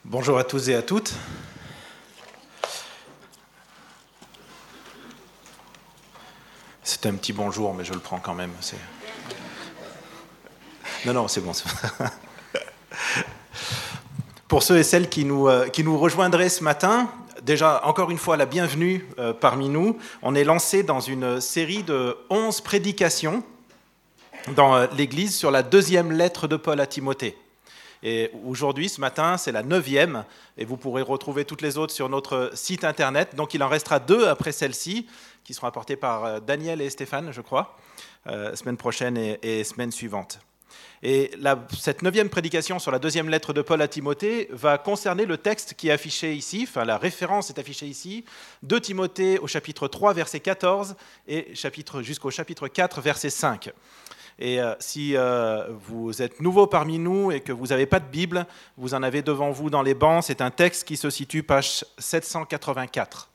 Bonjour à tous et à toutes. C'était un petit bonjour, mais je le prends quand même. Non, c'est bon. Pour ceux et celles qui nous rejoindraient ce matin, déjà, encore une fois, la bienvenue parmi nous. On est lancé dans une série de 11 prédications dans l'Église sur la deuxième lettre de Paul à Timothée. Et aujourd'hui, ce matin, c'est la 9e, et vous pourrez retrouver toutes les autres sur notre site internet. Donc il en restera 2 après celle-ci, qui seront apportées par Daniel et Stéphane, je crois, semaine prochaine et semaine suivante. Et cette 9e prédication sur la deuxième lettre de Paul à Timothée va concerner le texte qui est affiché ici, enfin la référence est affichée ici, 2 Timothée au chapitre 3, verset 14, et jusqu'au chapitre 4, verset 5. Et si vous êtes nouveau parmi nous et que vous n'avez pas de Bible, vous en avez devant vous dans les bancs. C'est un texte qui se situe page 784.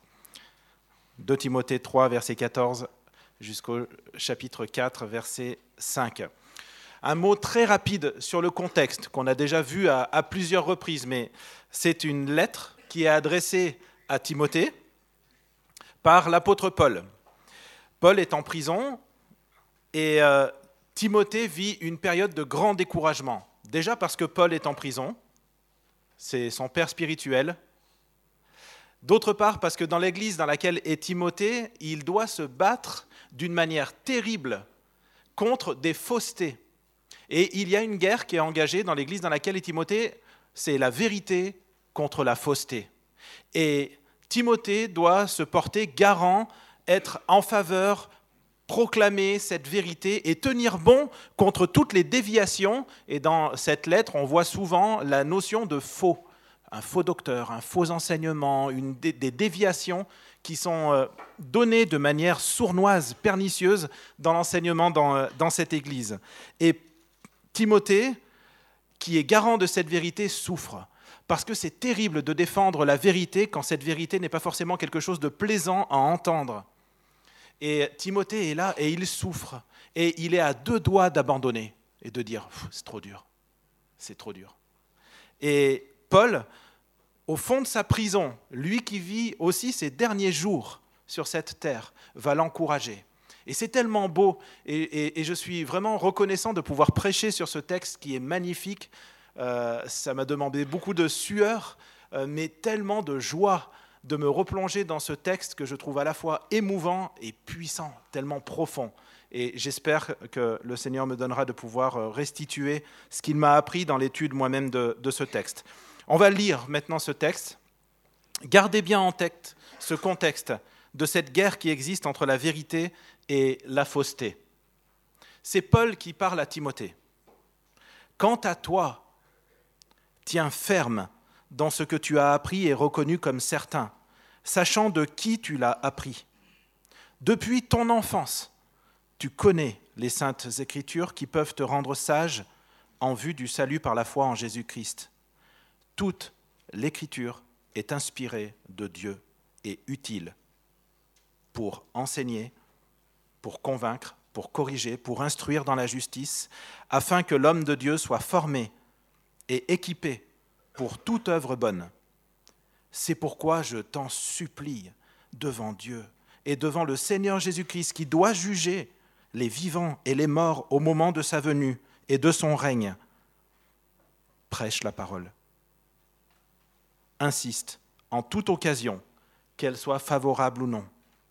2 Timothée 3, verset 14, jusqu'au chapitre 4, verset 5. Un mot très rapide sur le contexte qu'on a déjà vu à plusieurs reprises, mais c'est une lettre qui est adressée à Timothée par l'apôtre Paul. Paul est en prison et Timothée vit une période de grand découragement. Déjà parce que Paul est en prison, c'est son père spirituel. D'autre part parce que dans l'église dans laquelle est Timothée, il doit se battre d'une manière terrible contre des faussetés. Et il y a une guerre qui est engagée dans l'église dans laquelle est Timothée, c'est la vérité contre la fausseté. Et Timothée doit se porter garant, être en faveur, proclamer cette vérité et tenir bon contre toutes les déviations. Et dans cette lettre, on voit souvent la notion de faux. Un faux docteur, un faux enseignement, des déviations qui sont données de manière sournoise, pernicieuse dans l'enseignement dans cette église. Et Timothée, qui est garant de cette vérité, souffre. Parce que c'est terrible de défendre la vérité quand cette vérité n'est pas forcément quelque chose de plaisant à entendre. Et Timothée est là et il souffre. Et il est à 2 doigts d'abandonner et de dire « c'est trop dur, c'est trop dur ». Et Paul, au fond de sa prison, lui qui vit aussi ses derniers jours sur cette terre, va l'encourager. Et c'est tellement beau et je suis vraiment reconnaissant de pouvoir prêcher sur ce texte qui est magnifique. Ça m'a demandé beaucoup de sueur, mais tellement de joie de me replonger dans ce texte que je trouve à la fois émouvant et puissant, tellement profond. Et j'espère que le Seigneur me donnera de pouvoir restituer ce qu'il m'a appris dans l'étude moi-même de ce texte. On va lire maintenant ce texte. Gardez bien en tête ce contexte de cette guerre qui existe entre la vérité et la fausseté. C'est Paul qui parle à Timothée. « Quant à toi, tiens ferme dans ce que tu as appris et reconnu comme certain, sachant de qui tu l'as appris. Depuis ton enfance, tu connais les saintes Écritures qui peuvent te rendre sage en vue du salut par la foi en Jésus-Christ. Toute l'Écriture est inspirée de Dieu et utile pour enseigner, pour convaincre, pour corriger, pour instruire dans la justice, afin que l'homme de Dieu soit formé et équipé pour toute œuvre bonne. C'est pourquoi je t'en supplie devant Dieu et devant le Seigneur Jésus-Christ qui doit juger les vivants et les morts au moment de sa venue et de son règne. Prêche la parole. Insiste en toute occasion, qu'elle soit favorable ou non.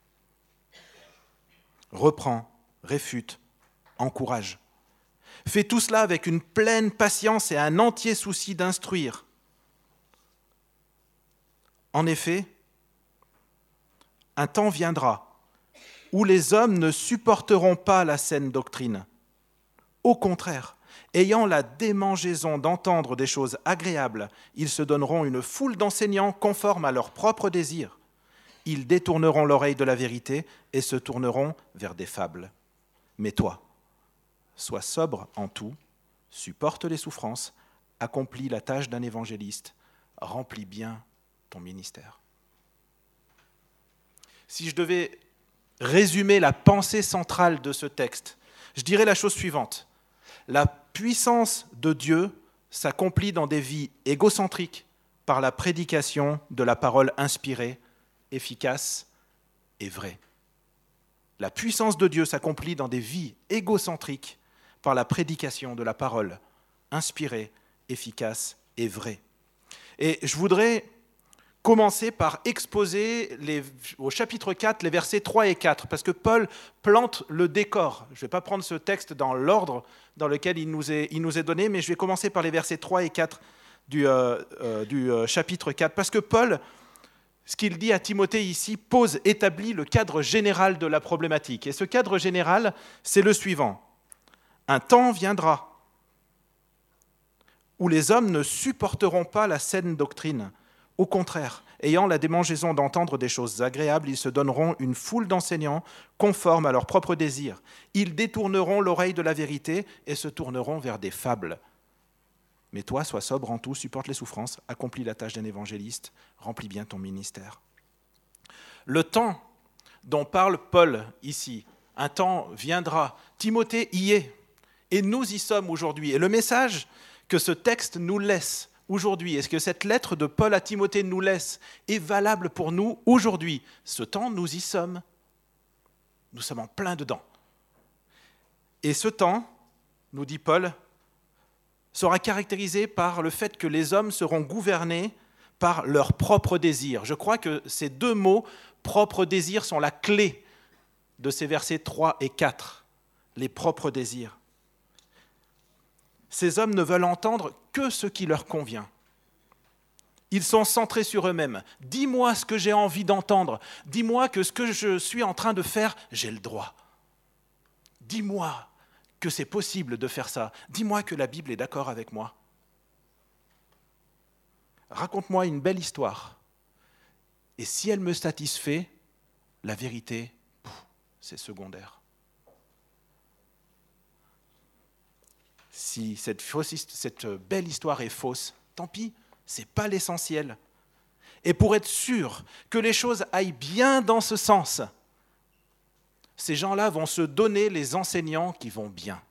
Reprends, réfute, encourage. Fais tout cela avec une pleine patience et un entier souci d'instruire. En effet, un temps viendra où les hommes ne supporteront pas la saine doctrine. Au contraire, ayant la démangeaison d'entendre des choses agréables, ils se donneront une foule d'enseignants conformes à leurs propres désirs. Ils détourneront l'oreille de la vérité et se tourneront vers des fables. Mais toi, sois sobre en tout, supporte les souffrances, accomplis la tâche d'un évangéliste, remplis bien ton ministère. » Si je devais résumer la pensée centrale de ce texte, je dirais la chose suivante. La puissance de Dieu s'accomplit dans des vies égocentriques, par la prédication de la parole inspirée, efficace et vraie. La puissance de Dieu s'accomplit dans des vies égocentriques par la prédication de la parole inspirée, efficace et vraie. Et je voudrais commencer par exposer au chapitre 4 les versets 3 et 4, parce que Paul plante le décor. Je ne vais pas prendre ce texte dans l'ordre dans lequel il nous est donné, mais je vais commencer par les versets 3 et 4 du chapitre 4, parce que Paul, ce qu'il dit à Timothée ici, établit le cadre général de la problématique. Et ce cadre général, c'est le suivant. Un temps viendra où les hommes ne supporteront pas la saine doctrine. Au contraire, ayant la démangeaison d'entendre des choses agréables, ils se donneront une foule d'enseignants conformes à leurs propres désirs. Ils détourneront l'oreille de la vérité et se tourneront vers des fables. Mais toi, sois sobre en tout, supporte les souffrances, accomplis la tâche d'un évangéliste, remplis bien ton ministère. Le temps dont parle Paul ici, un temps viendra, Timothée y est, et nous y sommes aujourd'hui. Et le message que ce texte nous laisse aujourd'hui, est-ce que cette lettre de Paul à Timothée nous laisse, est valable pour nous aujourd'hui? Ce temps, nous y sommes. Nous sommes en plein dedans. Et ce temps, nous dit Paul, sera caractérisé par le fait que les hommes seront gouvernés par leurs propres désirs. Je crois que ces deux mots, propres désirs, sont la clé de ces versets 3 et 4. Les propres désirs. Ces hommes ne veulent entendre que ce qui leur convient. Ils sont centrés sur eux-mêmes. Dis-moi ce que j'ai envie d'entendre. Dis-moi que ce que je suis en train de faire, j'ai le droit. Dis-moi que c'est possible de faire ça. Dis-moi que la Bible est d'accord avec moi. Raconte-moi une belle histoire. Et si elle me satisfait, la vérité, c'est secondaire. Si cette belle histoire est fausse, tant pis, ce n'est pas l'essentiel. Et pour être sûr que les choses aillent bien dans ce sens, ces gens-là vont se donner les enseignants qui vont bien.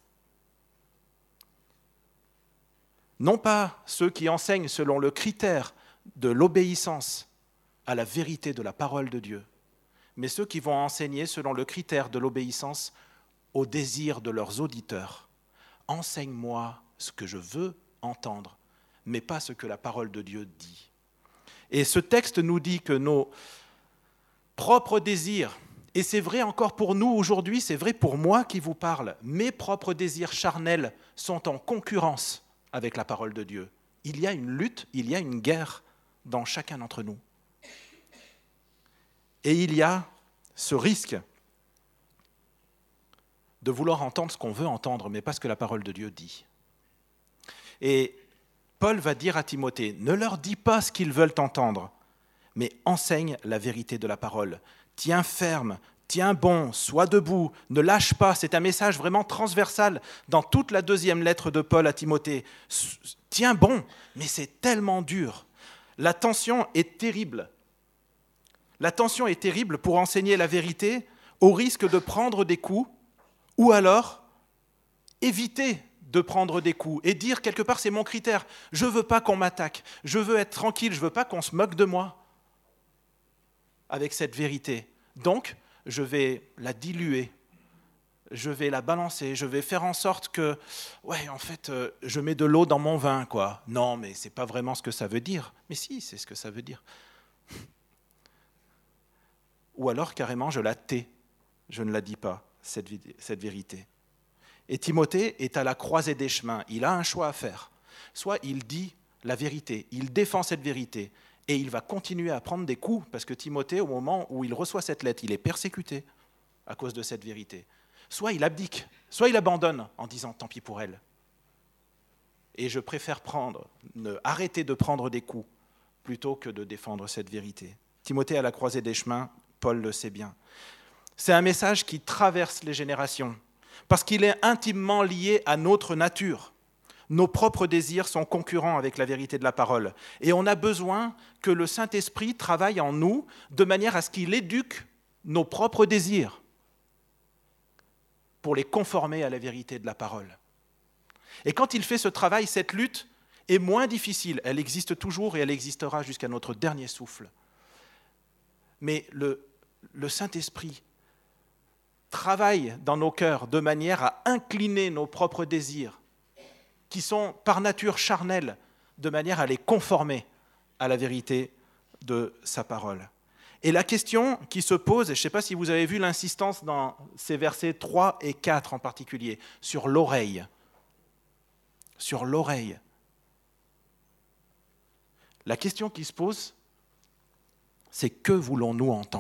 Non pas ceux qui enseignent selon le critère de l'obéissance à la vérité de la parole de Dieu, mais ceux qui vont enseigner selon le critère de l'obéissance au désir de leurs auditeurs. Enseigne-moi ce que je veux entendre, mais pas ce que la parole de Dieu dit. Et ce texte nous dit que nos propres désirs, et c'est vrai encore pour nous aujourd'hui, c'est vrai pour moi qui vous parle, mes propres désirs charnels sont en concurrence avec la parole de Dieu. Il y a une lutte, il y a une guerre dans chacun d'entre nous. Et il y a ce risque de vouloir entendre ce qu'on veut entendre, mais pas ce que la parole de Dieu dit. Et Paul va dire à Timothée, ne leur dis pas ce qu'ils veulent entendre, mais enseigne la vérité de la parole. Tiens ferme, tiens bon, sois debout, ne lâche pas. C'est un message vraiment transversal dans toute la deuxième lettre de Paul à Timothée. Tiens bon, mais c'est tellement dur. La tension est terrible. La tension est terrible pour enseigner la vérité au risque de prendre des coups ou alors éviter de prendre des coups et dire quelque part c'est mon critère, je ne veux pas qu'on m'attaque, je veux être tranquille, je ne veux pas qu'on se moque de moi avec cette vérité. Donc, je vais la diluer, je vais la balancer, je vais faire en sorte que, je mets de l'eau dans mon vin, quoi. Non, mais ce n'est pas vraiment ce que ça veut dire. Mais si, c'est ce que ça veut dire. Ou alors, carrément, je la tais, je ne la dis pas, cette vérité. Et Timothée est à la croisée des chemins. Il a un choix à faire. Soit il dit la vérité, il défend cette vérité, et il va continuer à prendre des coups, parce que Timothée, au moment où il reçoit cette lettre, il est persécuté à cause de cette vérité. Soit il abdique, soit il abandonne en disant « tant pis pour elle ». Et je préfère arrêter de prendre des coups plutôt que de défendre cette vérité. Timothée à la croisée des chemins, Paul le sait bien. C'est un message qui traverse les générations, parce qu'il est intimement lié à notre nature. Nos propres désirs sont concurrents avec la vérité de la parole. Et on a besoin que le Saint-Esprit travaille en nous de manière à ce qu'il éduque nos propres désirs pour les conformer à la vérité de la parole. Et quand il fait ce travail, cette lutte, est moins difficile. Elle existe toujours et elle existera jusqu'à notre dernier souffle. Mais le Saint-Esprit travaille dans nos cœurs de manière à incliner nos propres désirs, qui sont par nature charnels, de manière à les conformer à la vérité de sa parole. Et la question qui se pose, et je ne sais pas si vous avez vu l'insistance dans ces versets 3 et 4 en particulier, sur l'oreille. Sur l'oreille. La question qui se pose, c'est que voulons-nous entendre ?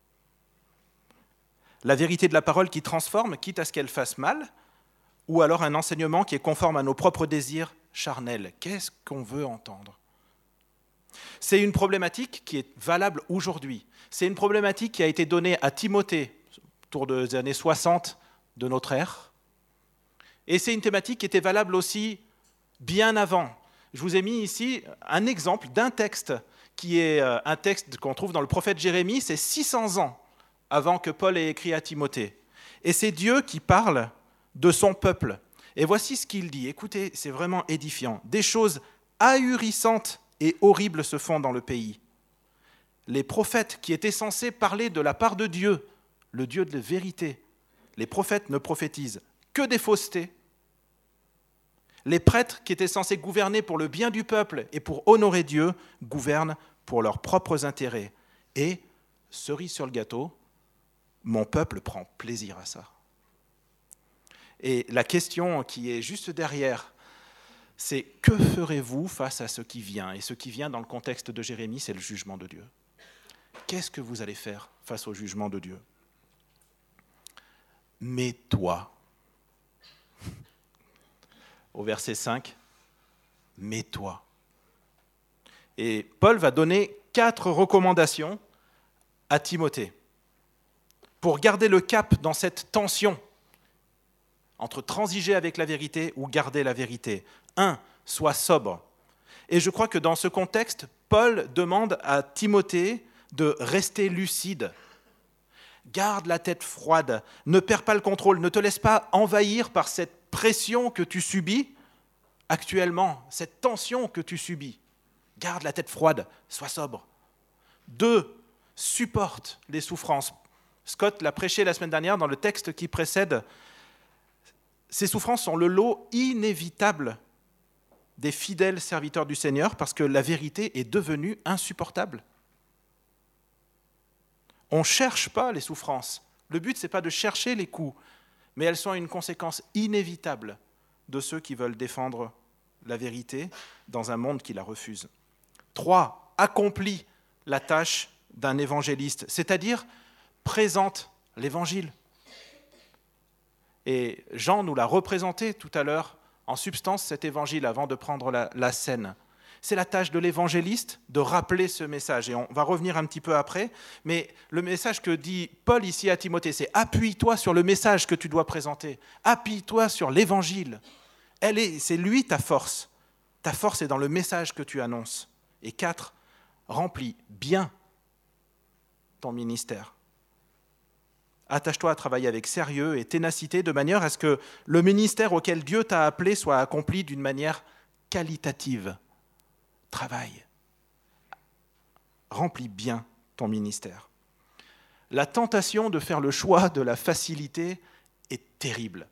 La vérité de la parole qui transforme, quitte à ce qu'elle fasse mal, ou alors un enseignement qui est conforme à nos propres désirs charnels. Qu'est-ce qu'on veut entendre ? C'est une problématique qui est valable aujourd'hui. C'est une problématique qui a été donnée à Timothée autour des années 60 de notre ère. Et c'est une thématique qui était valable aussi bien avant. Je vous ai mis ici un exemple d'un texte qui est un texte qu'on trouve dans le prophète Jérémie, c'est 600 ans avant que Paul ait écrit à Timothée. Et c'est Dieu qui parle de son peuple. Et voici ce qu'il dit. Écoutez, c'est vraiment édifiant. Des choses ahurissantes et horribles se font dans le pays. Les prophètes qui étaient censés parler de la part de Dieu, le Dieu de la vérité, les prophètes ne prophétisent que des faussetés. Les prêtres qui étaient censés gouverner pour le bien du peuple et pour honorer Dieu, gouvernent pour leurs propres intérêts. Et, cerise sur le gâteau, mon peuple prend plaisir à ça. Et la question qui est juste derrière, c'est que ferez-vous face à ce qui vient ? Et ce qui vient dans le contexte de Jérémie, c'est le jugement de Dieu. Qu'est-ce que vous allez faire face au jugement de Dieu ? Mais toi, au verset 5, mais toi. Et Paul va donner 4 recommandations à Timothée pour garder le cap dans cette tension entre transiger avec la vérité ou garder la vérité. 1. Sois sobre. Et je crois que dans ce contexte, Paul demande à Timothée de rester lucide. Garde la tête froide, ne perds pas le contrôle, ne te laisse pas envahir par cette pression que tu subis actuellement, cette tension que tu subis. Garde la tête froide, sois sobre. 2. Supporte les souffrances. Scott l'a prêché la semaine dernière dans le texte qui précède. Ces souffrances sont le lot inévitable des fidèles serviteurs du Seigneur parce que la vérité est devenue insupportable. On ne cherche pas les souffrances. Le but, ce n'est pas de chercher les coups, mais elles sont une conséquence inévitable de ceux qui veulent défendre la vérité dans un monde qui la refuse. 3. Accomplis la tâche d'un évangéliste, c'est-à-dire présente l'évangile. Et Jean nous l'a représenté tout à l'heure en substance cet évangile avant de prendre la scène. C'est la tâche de l'évangéliste de rappeler ce message. Et on va revenir un petit peu après. Mais le message que dit Paul ici à Timothée, c'est « Appuie-toi sur le message que tu dois présenter. Appuie-toi sur l'évangile. C'est lui ta force. Ta force est dans le message que tu annonces. » Et 4, remplis bien ton ministère. Attache-toi à travailler avec sérieux et ténacité de manière à ce que le ministère auquel Dieu t'a appelé soit accompli d'une manière qualitative. Travaille. Remplis bien ton ministère. La tentation de faire le choix de la facilité est terrible.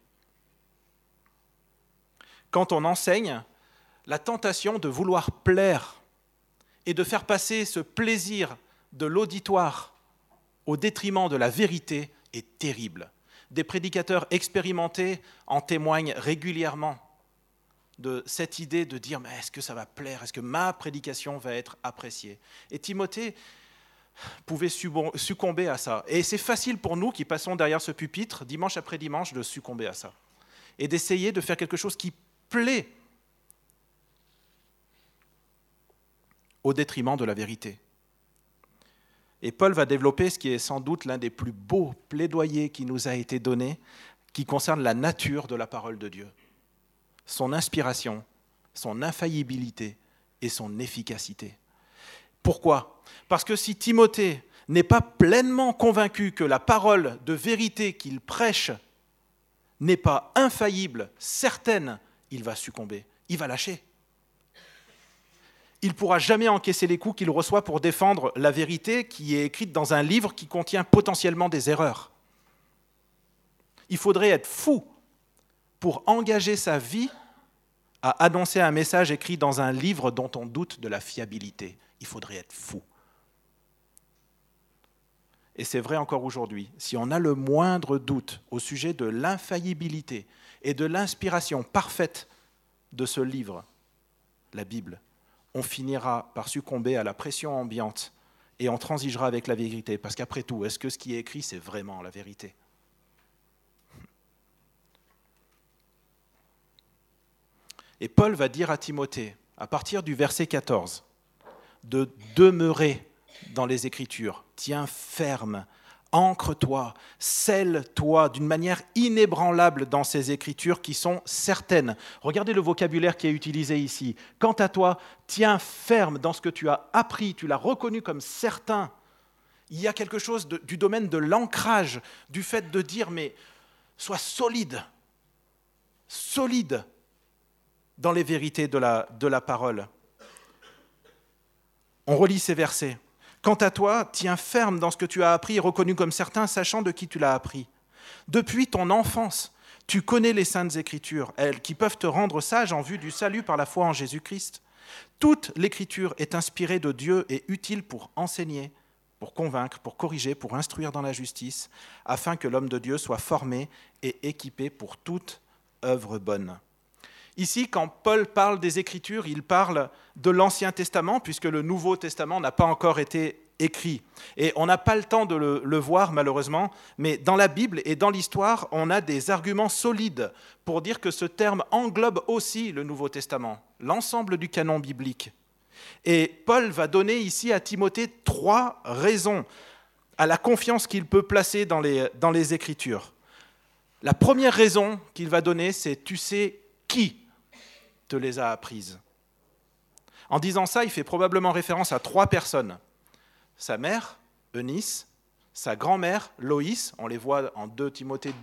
Quand on enseigne, la tentation de vouloir plaire et de faire passer ce plaisir de l'auditoire au détriment de la vérité est terrible. Des prédicateurs expérimentés en témoignent régulièrement de cette idée de dire « mais est-ce que ça va plaire ? Est-ce que ma prédication va être appréciée ?» Et Timothée pouvait succomber à ça. Et c'est facile pour nous qui passons derrière ce pupitre, dimanche après dimanche, de succomber à ça. Et d'essayer de faire quelque chose qui plaît au détriment de la vérité. Et Paul va développer ce qui est sans doute l'un des plus beaux plaidoyers qui nous a été donné, qui concerne la nature de la parole de Dieu. Son inspiration, son infaillibilité et son efficacité. Pourquoi ? Parce que si Timothée n'est pas pleinement convaincu que la parole de vérité qu'il prêche n'est pas infaillible, certaine, il va succomber, il va lâcher. il ne pourra jamais encaisser les coups qu'il reçoit pour défendre la vérité qui est écrite dans un livre qui contient potentiellement des erreurs. Il faudrait être fou pour engager sa vie à annoncer un message écrit dans un livre dont on doute de la fiabilité. Il faudrait être fou. Et c'est vrai encore aujourd'hui, si on a le moindre doute au sujet de l'infaillibilité et de l'inspiration parfaite de ce livre, la Bible, on finira par succomber à la pression ambiante et on transigera avec la vérité. Parce qu'après tout, est-ce que ce qui est écrit, c'est vraiment la vérité ? Et Paul va dire à Timothée, à partir du verset 14, de demeurer dans les Écritures. Tiens ferme, ancre-toi, scelle-toi d'une manière inébranlable dans ces Écritures qui sont certaines. Regardez le vocabulaire qui est utilisé ici. Quant à toi, tiens ferme dans ce que tu as appris, tu l'as reconnu comme certain. Il y a quelque chose du domaine de l'ancrage, du fait de dire, mais sois solide dans les vérités de la parole. On relit ces versets. Quant à toi, tiens ferme dans ce que tu as appris et reconnu comme certain, sachant de qui tu l'as appris. Depuis ton enfance, tu connais les saintes Écritures, elles qui peuvent te rendre sage en vue du salut par la foi en Jésus-Christ. Toute l'Écriture est inspirée de Dieu et utile pour enseigner, pour convaincre, pour corriger, pour instruire dans la justice, afin que l'homme de Dieu soit formé et équipé pour toute œuvre bonne. Ici, quand Paul parle des Écritures, il parle de l'Ancien Testament, puisque le Nouveau Testament n'a pas encore été écrit. Et on n'a pas le temps de le voir, malheureusement, mais dans la Bible et dans l'histoire, on a des arguments solides pour dire que ce terme englobe aussi le Nouveau Testament, l'ensemble du canon biblique. Et Paul va donner ici à Timothée 3 raisons à la confiance qu'il peut placer dans les Écritures. La première raison qu'il va donner, c'est « tu sais qui te les a apprises ». En disant ça, il fait probablement référence à 3 personnes. Sa mère, Eunice, sa grand-mère, Loïs, on les voit en 2 Timothée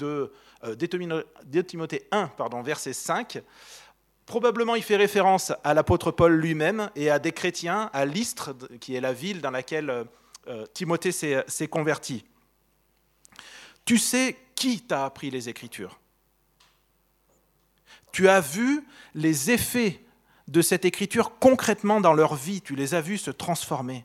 1, verset 5. Probablement, il fait référence à l'apôtre Paul lui-même et à des chrétiens à Lystre, qui est la ville dans laquelle Timothée s'est converti. Tu sais qui t'a appris les Écritures. Tu as vu les effets de cette écriture concrètement dans leur vie, tu les as vus se transformer.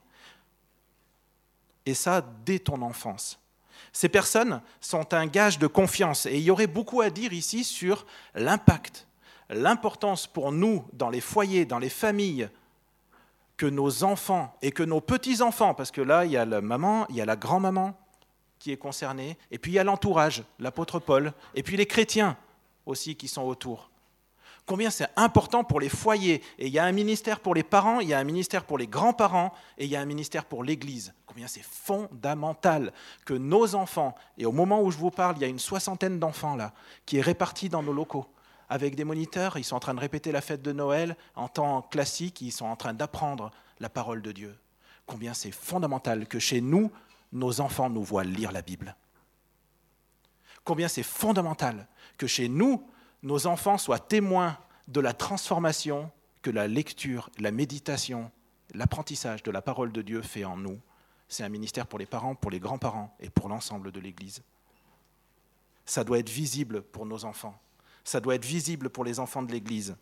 Et ça, dès ton enfance. Ces personnes sont un gage de confiance et il y aurait beaucoup à dire ici sur l'impact, l'importance pour nous, dans les foyers, dans les familles, que nos enfants et que nos petits-enfants, parce que là, il y a la maman, il y a la grand-maman qui est concernée, et puis il y a l'entourage, l'apôtre Paul, et puis les chrétiens aussi qui sont autour. Combien c'est important pour les foyers. Et il y a un ministère pour les parents, il y a un ministère pour les grands-parents, et il y a un ministère pour l'Église. Combien c'est fondamental que nos enfants, et au moment où je vous parle, il y a une 60aine d'enfants là, qui est répartis dans nos locaux, avec des moniteurs, ils sont en train de répéter la fête de Noël en temps classique, ils sont en train d'apprendre la parole de Dieu. Combien c'est fondamental que chez nous, nos enfants nous voient lire la Bible. Combien c'est fondamental que chez nous, nos enfants soient témoins de la transformation que la lecture, la méditation, l'apprentissage de la parole de Dieu fait en nous. C'est un ministère pour les parents, pour les grands-parents et pour l'ensemble de l'Église. Ça doit être visible pour nos enfants. Ça doit être visible pour les enfants de l'Église.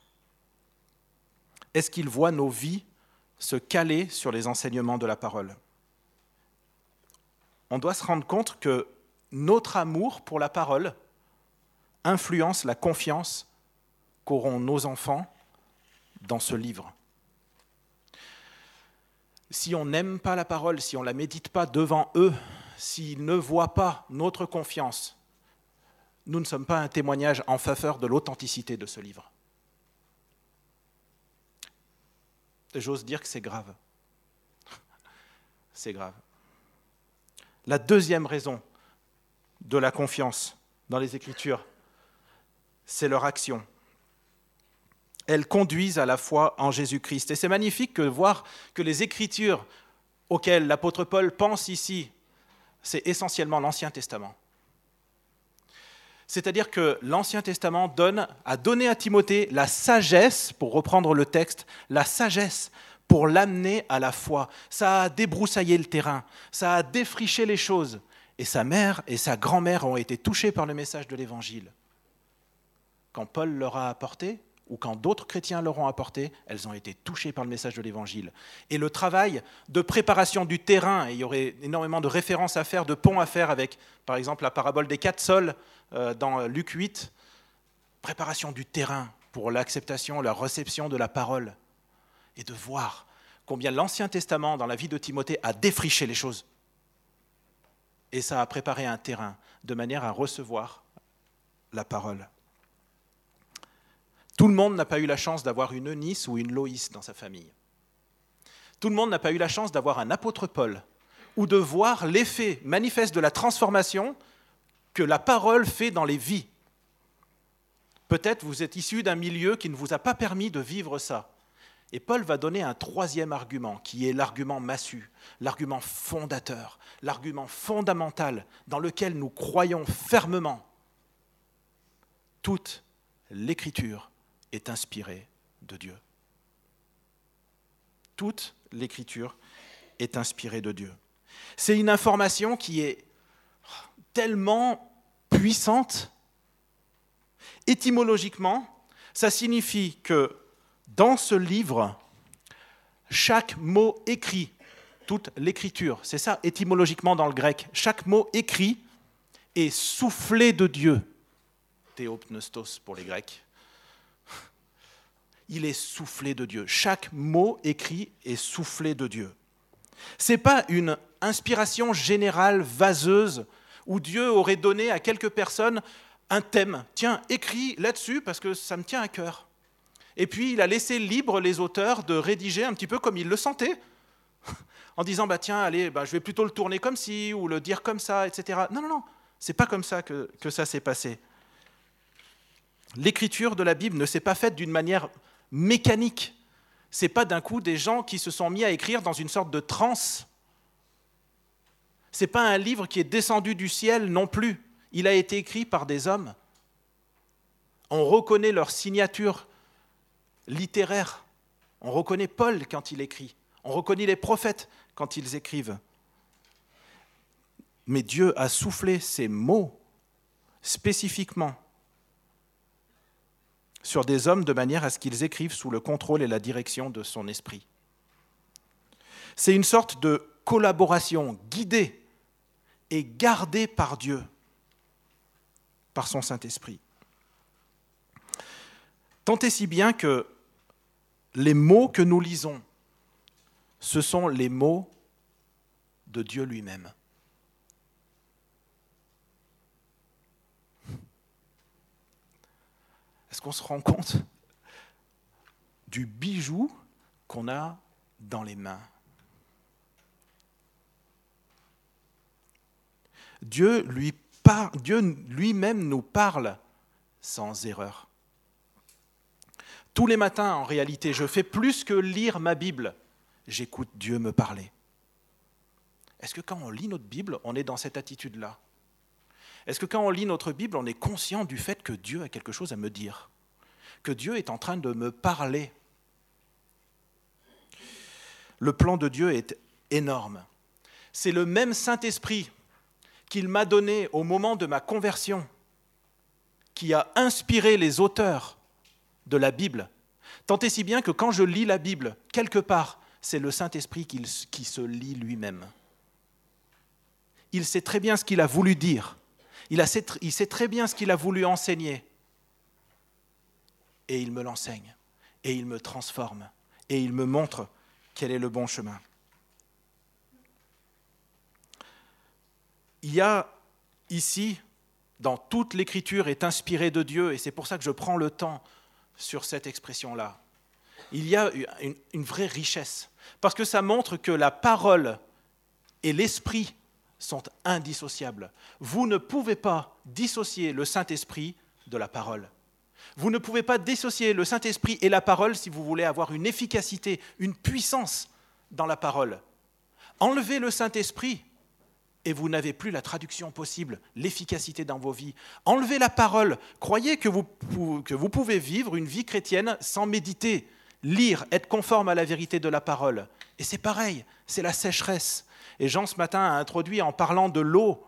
Est-ce qu'ils voient nos vies se caler sur les enseignements de la parole ? On doit se rendre compte que notre amour pour la parole influence la confiance qu'auront nos enfants dans ce livre. Si on n'aime pas la parole, si on ne la médite pas devant eux, s'ils ne voient pas notre confiance, nous ne sommes pas un témoignage en faveur de l'authenticité de ce livre. J'ose dire que c'est grave. C'est grave. La deuxième raison de la confiance dans les Écritures, c'est leur action. Elles conduisent à la foi en Jésus-Christ. Et c'est magnifique de voir que les Écritures auxquelles l'apôtre Paul pense ici, c'est essentiellement l'Ancien Testament. C'est-à-dire que l'Ancien Testament a donné à Timothée la sagesse, pour reprendre le texte, la sagesse pour l'amener à la foi. Ça a débroussaillé le terrain, ça a défriché les choses. Et sa mère et sa grand-mère ont été touchées par le message de l'Évangile. Quand Paul leur a apporté, ou quand d'autres chrétiens leur ont apporté, elles ont été touchées par le message de l'Évangile. Et le travail de préparation du terrain, et il y aurait énormément de références à faire, de ponts à faire avec, par exemple, la parabole des 4 sols dans Luc 8, préparation du terrain pour l'acceptation, la réception de la parole, et de voir combien l'Ancien Testament, dans la vie de Timothée, a défriché les choses. Et ça a préparé un terrain de manière à recevoir la parole. Tout le monde n'a pas eu la chance d'avoir une Eunice ou une Loïs dans sa famille. Tout le monde n'a pas eu la chance d'avoir un apôtre Paul ou de voir l'effet manifeste de la transformation que la parole fait dans les vies. Peut-être vous êtes issu d'un milieu qui ne vous a pas permis de vivre ça. Et Paul va donner un troisième argument, qui est l'argument massu, l'argument fondateur, l'argument fondamental dans lequel nous croyons fermement. Toute l'Écriture est inspirée de Dieu. Toute l'Écriture est inspirée de Dieu. C'est une information qui est tellement puissante. Étymologiquement, ça signifie que dans ce livre, chaque mot écrit, toute l'écriture, c'est ça étymologiquement dans le grec, chaque mot écrit est soufflé de Dieu. Théopneustos pour les Grecs. Il est soufflé de Dieu. Chaque mot écrit est soufflé de Dieu. Ce n'est pas une inspiration générale, vaseuse, où Dieu aurait donné à quelques personnes un thème. Tiens, écris là-dessus parce que ça me tient à cœur. Et puis, il a laissé libre les auteurs de rédiger un petit peu comme ils le sentaient, en disant, tiens, allez, je vais plutôt le tourner comme ci, ou le dire comme ça, etc. Non, c'est pas comme ça que ça s'est passé. L'écriture de la Bible ne s'est pas faite d'une manière mécanique. C'est pas d'un coup des gens qui se sont mis à écrire dans une sorte de transe. C'est pas un livre qui est descendu du ciel non plus. Il a été écrit par des hommes. On reconnaît leur signature littéraire. On reconnaît Paul quand il écrit. On reconnaît les prophètes quand ils écrivent. Mais Dieu a soufflé ces mots spécifiquement sur des hommes de manière à ce qu'ils écrivent sous le contrôle et la direction de son esprit. C'est une sorte de collaboration guidée et gardée par Dieu, par son Saint-Esprit. Tant et si bien que les mots que nous lisons, ce sont les mots de Dieu lui-même. Est-ce qu'on se rend compte du bijou qu'on a dans les mains? Dieu lui-même nous parle sans erreur. Tous les matins, en réalité, je fais plus que lire ma Bible. J'écoute Dieu me parler. Est-ce que quand on lit notre Bible, on est dans cette attitude-là? Est-ce que quand on lit notre Bible, on est conscient du fait que Dieu a quelque chose à me dire? Que Dieu est en train de me parler? Le plan de Dieu est énorme. C'est le même Saint-Esprit qu'il m'a donné au moment de ma conversion, qui a inspiré les auteurs de la Bible. Tant et si bien que quand je lis la Bible, quelque part, c'est le Saint-Esprit qui se lit lui-même. Il sait très bien ce qu'il a voulu dire. Il sait très bien ce qu'il a voulu enseigner. Et il me l'enseigne. Et il me transforme. Et il me montre quel est le bon chemin. Il y a ici, dans toute l'Écriture est inspirée de Dieu, et c'est pour ça que je prends le temps sur cette expression-là. Il y a une vraie richesse, parce que ça montre que la parole et l'esprit sont indissociables. Vous ne pouvez pas dissocier le Saint-Esprit de la parole. Vous ne pouvez pas dissocier le Saint-Esprit et la parole si vous voulez avoir une efficacité, une puissance dans la parole. Enlevez le Saint-Esprit, et vous n'avez plus la traduction possible, l'efficacité dans vos vies. Enlevez la parole. Croyez que vous pouvez vivre une vie chrétienne sans méditer, lire, être conforme à la vérité de la parole. Et c'est pareil, c'est la sécheresse. Et Jean, ce matin, a introduit en parlant de l'eau.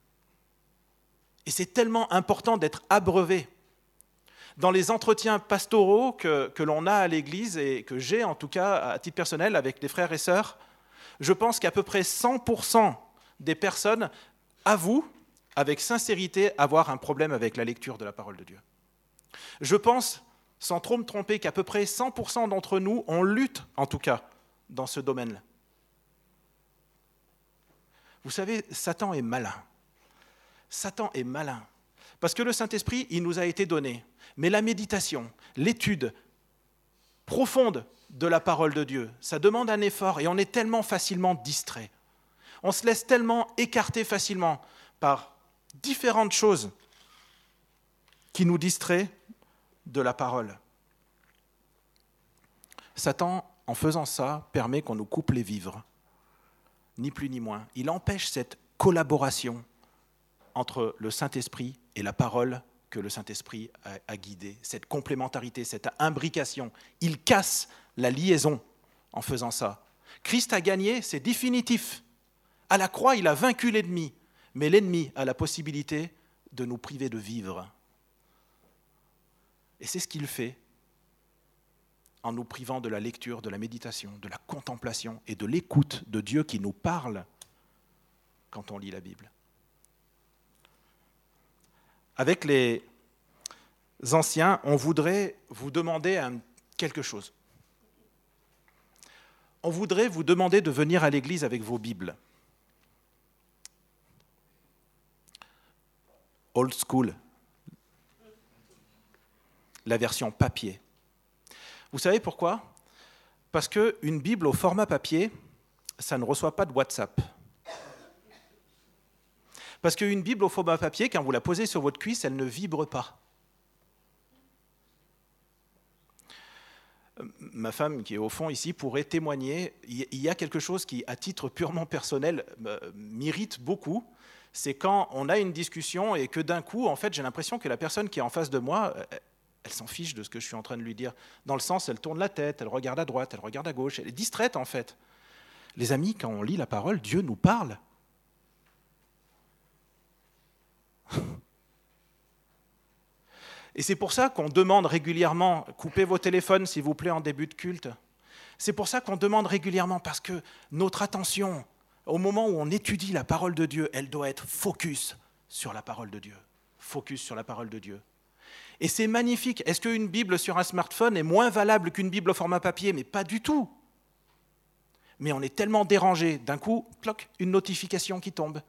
Et c'est tellement important d'être abreuvé. Dans les entretiens pastoraux que l'on a à l'Église, et que j'ai en tout cas à titre personnel avec des frères et sœurs, je pense qu'à peu près 100% des personnes avouent avec sincérité avoir un problème avec la lecture de la parole de Dieu. Je pense, sans trop me tromper, qu'à peu près 100% d'entre nous, on lutte en tout cas dans ce domaine-là. Vous savez, Satan est malin. Satan est malin. Parce que le Saint-Esprit, il nous a été donné. Mais la méditation, l'étude profonde de la parole de Dieu, ça demande un effort et on est tellement facilement distrait. On se laisse tellement écarter facilement par différentes choses qui nous distraient de la parole. Satan, en faisant ça, permet qu'on nous coupe les vivres, ni plus ni moins. Il empêche cette collaboration entre le Saint-Esprit et la parole que le Saint-Esprit a guidée, cette complémentarité, cette imbrication. Il casse la liaison en faisant ça. Christ a gagné, c'est définitif. À la croix, il a vaincu l'ennemi, mais l'ennemi a la possibilité de nous priver de vivre. Et c'est ce qu'il fait en nous privant de la lecture, de la méditation, de la contemplation et de l'écoute de Dieu qui nous parle quand on lit la Bible. Avec les anciens, on voudrait vous demander quelque chose. On voudrait vous demander de venir à l'église avec vos Bibles. Old school, la version papier. Vous savez pourquoi ? Parce qu'une Bible au format papier, ça ne reçoit pas de WhatsApp. Parce qu'une Bible au format papier, quand vous la posez sur votre cuisse, elle ne vibre pas. Ma femme, qui est au fond ici, pourrait témoigner. Il y a quelque chose qui, à titre purement personnel, m'irrite beaucoup. C'est quand on a une discussion et que d'un coup, en fait, j'ai l'impression que la personne qui est en face de moi, elle s'en fiche de ce que je suis en train de lui dire. Dans le sens, elle tourne la tête, elle regarde à droite, elle regarde à gauche, elle est distraite en fait. Les amis, quand on lit la parole, Dieu nous parle. Et c'est pour ça qu'on demande régulièrement, coupez vos téléphones s'il vous plaît en début de culte. C'est pour ça qu'on demande régulièrement, parce que notre attention, au moment où on étudie la parole de Dieu, elle doit être focus sur la parole de Dieu. Focus sur la parole de Dieu. Et c'est magnifique. Est-ce qu'une Bible sur un smartphone est moins valable qu'une Bible au format papier ? Mais pas du tout. Mais on est tellement dérangé. D'un coup, cloc, une notification qui tombe.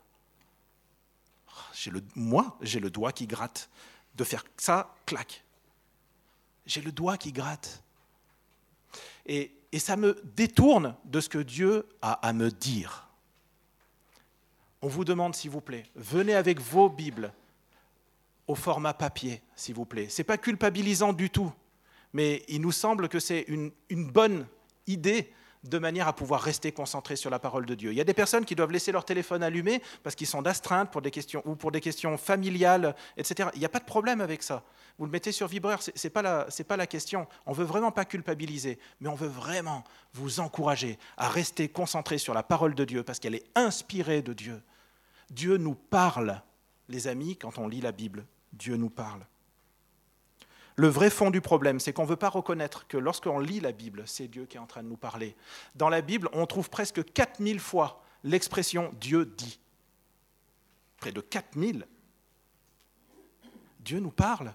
Moi, j'ai le doigt qui gratte. De faire ça, clac. J'ai le doigt qui gratte. Et ça me détourne de ce que Dieu a à me dire. On vous demande, s'il vous plaît, venez avec vos Bibles au format papier, s'il vous plaît. Ce n'est pas culpabilisant du tout, mais il nous semble que c'est une bonne idée de manière à pouvoir rester concentré sur la parole de Dieu. Il y a des personnes qui doivent laisser leur téléphone allumé parce qu'ils sont d'astreinte pour des questions, ou pour des questions familiales, etc. Il n'y a pas de problème avec ça. Vous le mettez sur vibreur, ce n'est pas la question. On ne veut vraiment pas culpabiliser, mais on veut vraiment vous encourager à rester concentré sur la parole de Dieu parce qu'elle est inspirée de Dieu. Dieu nous parle, les amis, quand on lit la Bible. Dieu nous parle. Le vrai fond du problème, c'est qu'on ne veut pas reconnaître que lorsqu'on lit la Bible, c'est Dieu qui est en train de nous parler. Dans la Bible, on trouve presque 4000 fois l'expression « Dieu dit ». Près de 4000. Dieu nous parle.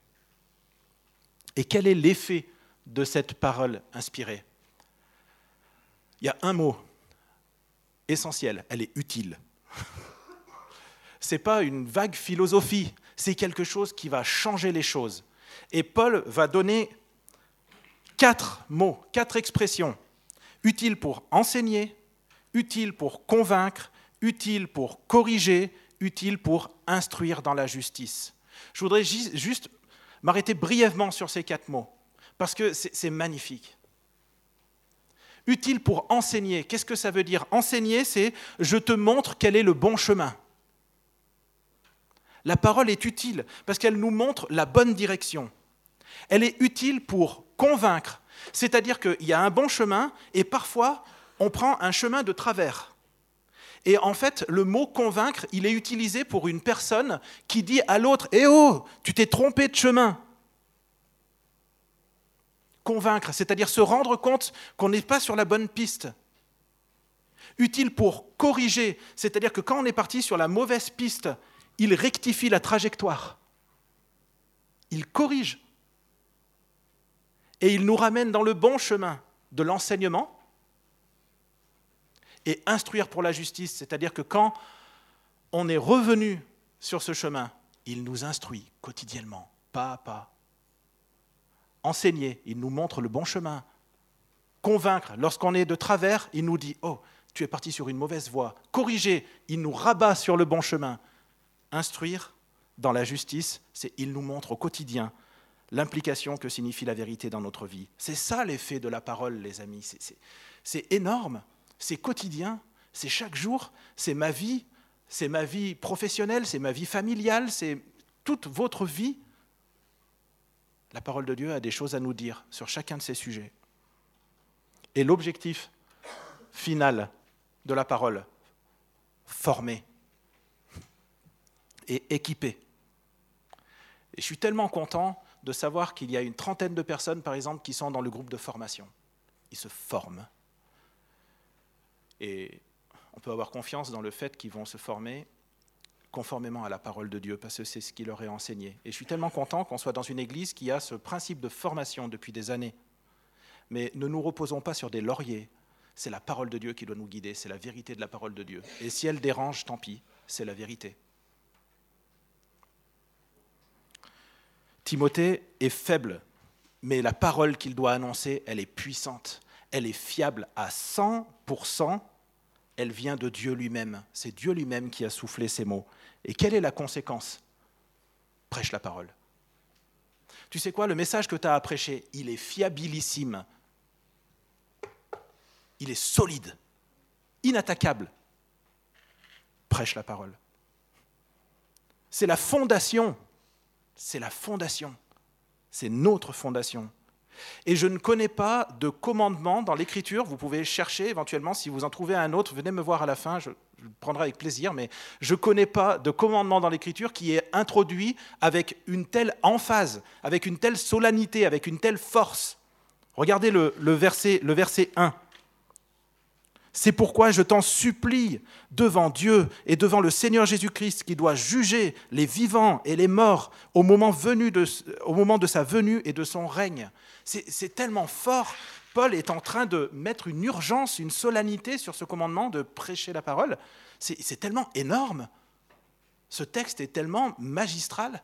Et quel est l'effet de cette parole inspirée ? Il y a un mot essentiel, elle est utile. Ce n'est pas une vague philosophie, c'est quelque chose qui va changer les choses. Et Paul va donner 4 mots, 4 expressions, utiles pour enseigner, utiles pour convaincre, utiles pour corriger, utiles pour instruire dans la justice. Je voudrais juste m'arrêter brièvement sur ces 4 mots, parce que c'est magnifique. Utile pour enseigner. Qu'est-ce que ça veut dire ? Enseigner, c'est « je te montre quel est le bon chemin ». La parole est utile parce qu'elle nous montre la bonne direction. Elle est utile pour convaincre, c'est-à-dire qu'il y a un bon chemin et parfois on prend un chemin de travers. Et en fait, le mot « convaincre », il est utilisé pour une personne qui dit à l'autre « Eh oh, tu t'es trompé de chemin !» Convaincre, c'est-à-dire se rendre compte qu'on n'est pas sur la bonne piste. Utile pour corriger, c'est-à-dire que quand on est parti sur la mauvaise piste, il rectifie la trajectoire. Il corrige. Et il nous ramène dans le bon chemin de l'enseignement et instruire pour la justice, c'est-à-dire que quand on est revenu sur ce chemin, il nous instruit quotidiennement, pas à pas. Enseigner, il nous montre le bon chemin. Convaincre, lorsqu'on est de travers, il nous dit « Oh, tu es parti sur une mauvaise voie ». Corriger, il nous rabat sur le bon chemin. Instruire dans la justice, c'est il nous montre au quotidien l'implication que signifie la vérité dans notre vie. C'est ça l'effet de la parole, les amis. C'est énorme, c'est quotidien, c'est chaque jour, c'est ma vie professionnelle, c'est ma vie familiale, c'est toute votre vie. La parole de Dieu a des choses à nous dire sur chacun de ces sujets. Et l'objectif final de la parole, former et équiper. Et je suis tellement content de savoir qu'il y a une trentaine de personnes, par exemple, qui sont dans le groupe de formation. Ils se forment. Et on peut avoir confiance dans le fait qu'ils vont se former conformément à la parole de Dieu, parce que c'est ce qui leur est enseigné. Et je suis tellement content qu'on soit dans une église qui a ce principe de formation depuis des années. Mais ne nous reposons pas sur des lauriers. C'est la parole de Dieu qui doit nous guider, c'est la vérité de la parole de Dieu. Et si elle dérange, tant pis, c'est la vérité. Timothée est faible, mais la parole qu'il doit annoncer, elle est puissante. Elle est fiable à 100%. Elle vient de Dieu lui-même. C'est Dieu lui-même qui a soufflé ces mots. Et quelle est la conséquence ? Prêche la parole. Tu sais quoi, le message que tu as à prêcher, il est fiabilissime. Il est solide, inattaquable. Prêche la parole. C'est la fondation. C'est la fondation. C'est notre fondation. Et je ne connais pas de commandement dans l'Écriture. Vous pouvez chercher éventuellement, si vous en trouvez un autre, venez me voir à la fin, je le prendrai avec plaisir, mais je ne connais pas de commandement dans l'Écriture qui est introduit avec une telle emphase, avec une telle solennité, avec une telle force. Regardez le verset 1. C'est pourquoi je t'en supplie devant Dieu et devant le Seigneur Jésus-Christ qui doit juger les vivants et les morts au moment de sa venue et de son règne. C'est tellement fort. Paul est en train de mettre une urgence, une solennité sur ce commandement de prêcher la parole. C'est tellement énorme. Ce texte est tellement magistral.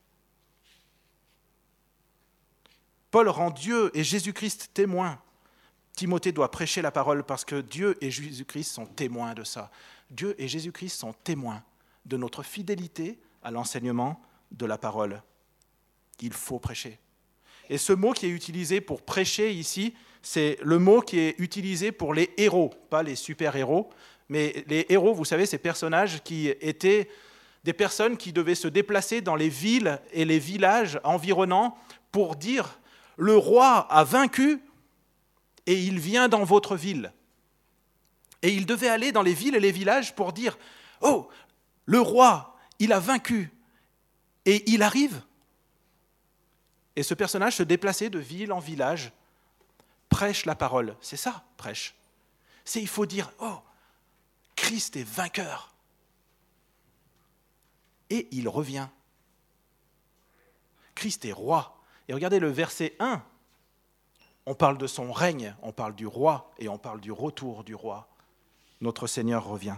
Paul rend Dieu et Jésus-Christ témoins. Timothée doit prêcher la parole parce que Dieu et Jésus-Christ sont témoins de ça. Dieu et Jésus-Christ sont témoins de notre fidélité à l'enseignement de la parole. Il faut prêcher. Et ce mot qui est utilisé pour prêcher ici, c'est le mot qui est utilisé pour les héros, pas les super-héros, mais les héros, vous savez, ces personnages qui étaient des personnes qui devaient se déplacer dans les villes et les villages environnants pour dire « le roi a vaincu » et il vient dans votre ville. Et il devait aller dans les villes et les villages pour dire « Oh, le roi, il a vaincu et il arrive ». Et ce personnage se déplaçait de ville en village, prêche la parole. C'est ça, prêche. Il faut dire « Oh, Christ est vainqueur ». Et il revient. Christ est roi. Et regardez le verset 1. On parle de son règne, on parle du roi et on parle du retour du roi. Notre Seigneur revient.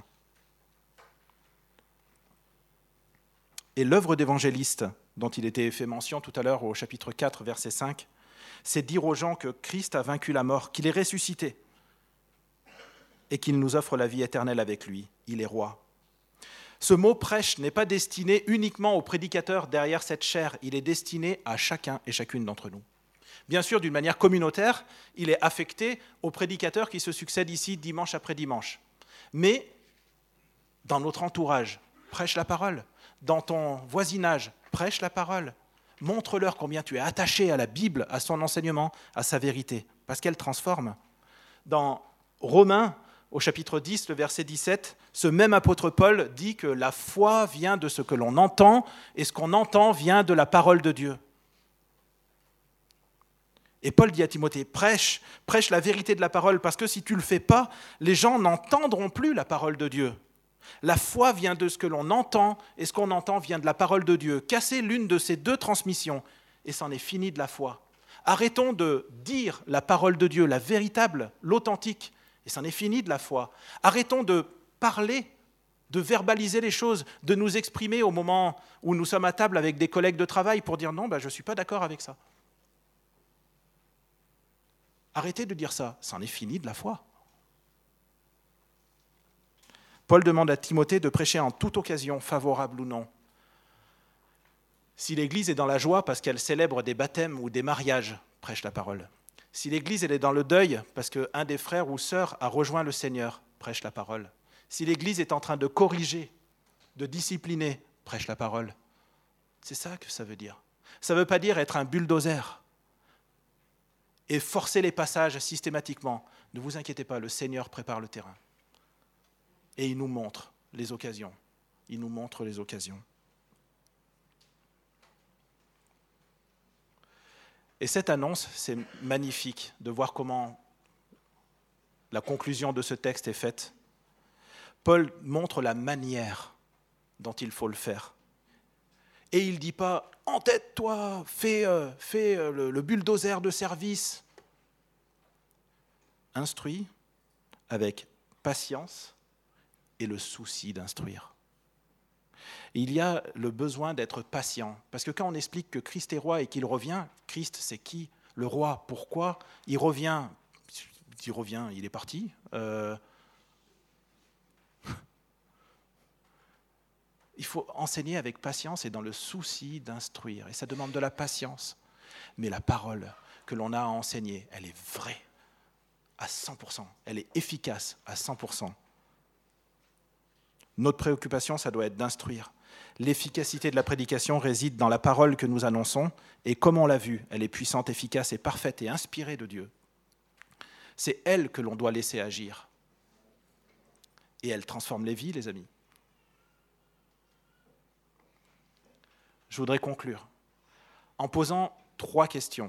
Et l'œuvre d'évangéliste dont il était fait mention tout à l'heure au chapitre 4, verset 5, c'est dire aux gens que Christ a vaincu la mort, qu'il est ressuscité et qu'il nous offre la vie éternelle avec lui. Il est roi. Ce mot prêche n'est pas destiné uniquement aux prédicateurs derrière cette chaire, il est destiné à chacun et chacune d'entre nous. Bien sûr, d'une manière communautaire, il est affecté aux prédicateurs qui se succèdent ici dimanche après dimanche. Mais dans notre entourage, prêche la parole. Dans ton voisinage, prêche la parole. Montre-leur combien tu es attaché à la Bible, à son enseignement, à sa vérité, parce qu'elle transforme. Dans Romains, au chapitre 10, le verset 17, ce même apôtre Paul dit que la foi vient de ce que l'on entend, et ce qu'on entend vient de la parole de Dieu. Et Paul dit à Timothée, prêche la vérité de la parole, parce que si tu ne le fais pas, les gens n'entendront plus la parole de Dieu. La foi vient de ce que l'on entend, et ce qu'on entend vient de la parole de Dieu. Cassez l'une de ces deux transmissions, et c'en est fini de la foi. Arrêtons de dire la parole de Dieu, la véritable, l'authentique, et c'en est fini de la foi. Arrêtons de parler, de verbaliser les choses, de nous exprimer au moment où nous sommes à table avec des collègues de travail pour dire non, je ne suis pas d'accord avec ça. Arrêtez de dire ça, c'en est fini de la foi. Paul demande à Timothée de prêcher en toute occasion, favorable ou non. Si l'Église est dans la joie parce qu'elle célèbre des baptêmes ou des mariages, prêche la parole. Si l'Église elle est dans le deuil parce qu'un des frères ou sœurs a rejoint le Seigneur, prêche la parole. Si l'Église est en train de corriger, de discipliner, prêche la parole. C'est ça que ça veut dire. Ça ne veut pas dire être un bulldozer et forcer les passages systématiquement. Ne vous inquiétez pas, le Seigneur prépare le terrain. Et il nous montre les occasions. Il nous montre les occasions. Et cette annonce, c'est magnifique de voir comment la conclusion de ce texte est faite. Paul montre la manière dont il faut le faire. Et il ne dit pas « entête-toi, fais le bulldozer de service ». Instruis avec patience et le souci d'instruire. Il y a le besoin d'être patient, parce que quand on explique que Christ est roi et qu'il revient, Christ c'est qui? Le roi, pourquoi? Il revient, il est parti. Il faut enseigner avec patience et dans le souci d'instruire, et ça demande de la patience. Mais la parole que l'on a à enseigner, elle est vraie à 100%, elle est efficace à 100%. Notre préoccupation, ça doit être d'instruire. L'efficacité de la prédication réside dans la parole que nous annonçons, et comme on l'a vu, elle est puissante, efficace et parfaite et inspirée de Dieu. C'est elle que l'on doit laisser agir. Et elle transforme les vies, les amis. Je voudrais conclure en posant 3 questions.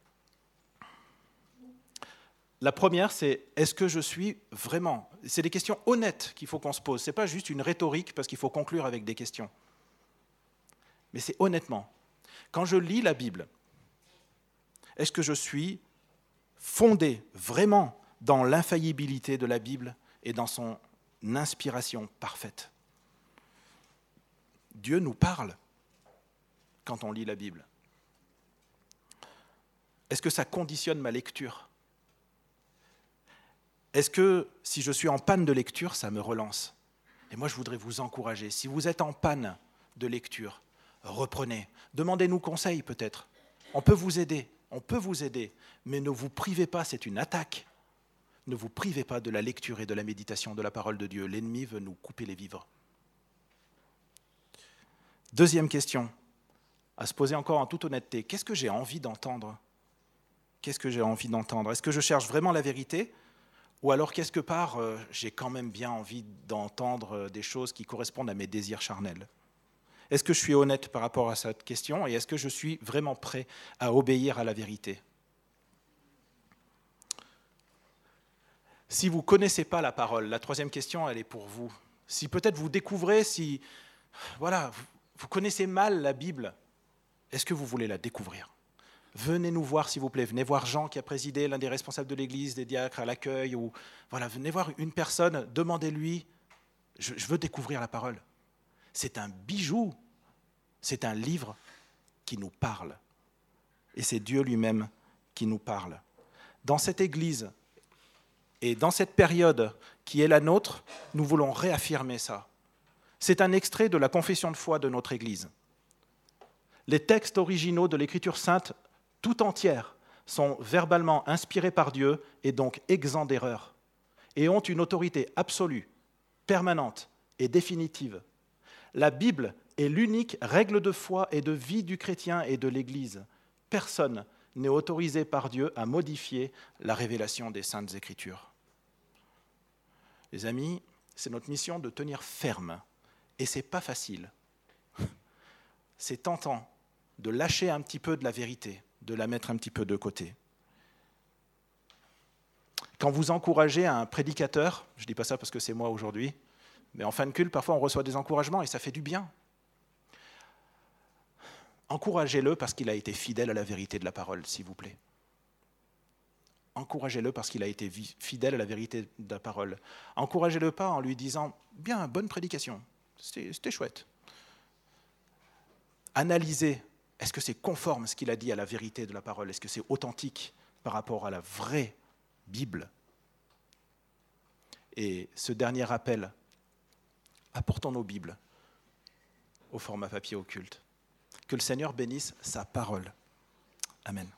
La première, c'est est-ce que je suis vraiment... C'est des questions honnêtes qu'il faut qu'on se pose. Ce n'est pas juste une rhétorique parce qu'il faut conclure avec des questions. Mais c'est honnêtement. Quand je lis la Bible, est-ce que je suis fondé vraiment dans l'infaillibilité de la Bible et dans son inspiration parfaite? Dieu nous parle quand on lit la Bible. Est-ce que ça conditionne ma lecture ? Est-ce que si je suis en panne de lecture, ça me relance? Et moi, je voudrais vous encourager. Si vous êtes en panne de lecture, reprenez. Demandez-nous conseil peut-être. On peut vous aider, mais ne vous privez pas, c'est une attaque. Ne vous privez pas de la lecture et de la méditation de la parole de Dieu. L'ennemi veut nous couper les vivres. Deuxième question, à se poser encore en toute honnêteté. Qu'est-ce que j'ai envie d'entendre? Qu'est-ce que j'ai envie d'entendre? Est-ce que je cherche vraiment la vérité? Ou alors, quelque part, j'ai quand même bien envie d'entendre des choses qui correspondent à mes désirs charnels. Est-ce que je suis honnête par rapport à cette question et est-ce que je suis vraiment prêt à obéir à la vérité? Si vous ne connaissez pas la parole, la troisième question, elle est pour vous. Si peut-être vous découvrez, vous connaissez mal la Bible, est-ce que vous voulez la découvrir? Venez nous voir, s'il vous plaît. Venez voir Jean qui a présidé, l'un des responsables de l'Église, des diacres à l'accueil. Venez voir une personne, demandez-lui, je veux découvrir la parole. C'est un bijou, c'est un livre qui nous parle. Et c'est Dieu lui-même qui nous parle. Dans cette Église et dans cette période qui est la nôtre, nous voulons réaffirmer ça. C'est un extrait de la confession de foi de notre Église. Les textes originaux de l'Écriture sainte tout entière sont verbalement inspirés par Dieu et donc exempts d'erreur, et ont une autorité absolue, permanente et définitive. La Bible est l'unique règle de foi et de vie du chrétien et de l'Église. Personne n'est autorisé par Dieu à modifier la révélation des Saintes Écritures. Les amis, c'est notre mission de tenir ferme, et ce n'est pas facile. C'est tentant de lâcher un petit peu de la vérité, de la mettre un petit peu de côté. Quand vous encouragez un prédicateur, je ne dis pas ça parce que c'est moi aujourd'hui, mais en fin de culte, parfois on reçoit des encouragements et ça fait du bien. Encouragez-le parce qu'il a été fidèle à la vérité de la parole, s'il vous plaît. Encouragez-le parce qu'il a été fidèle à la vérité de la parole. Encouragez-le pas en lui disant « Bien, bonne prédication, c'était chouette ». Analysez, est-ce que c'est conforme ce qu'il a dit à la vérité de la parole? Est-ce que c'est authentique par rapport à la vraie Bible? Et ce dernier appel, apportons nos Bibles au format papier au culte. Que le Seigneur bénisse sa parole. Amen.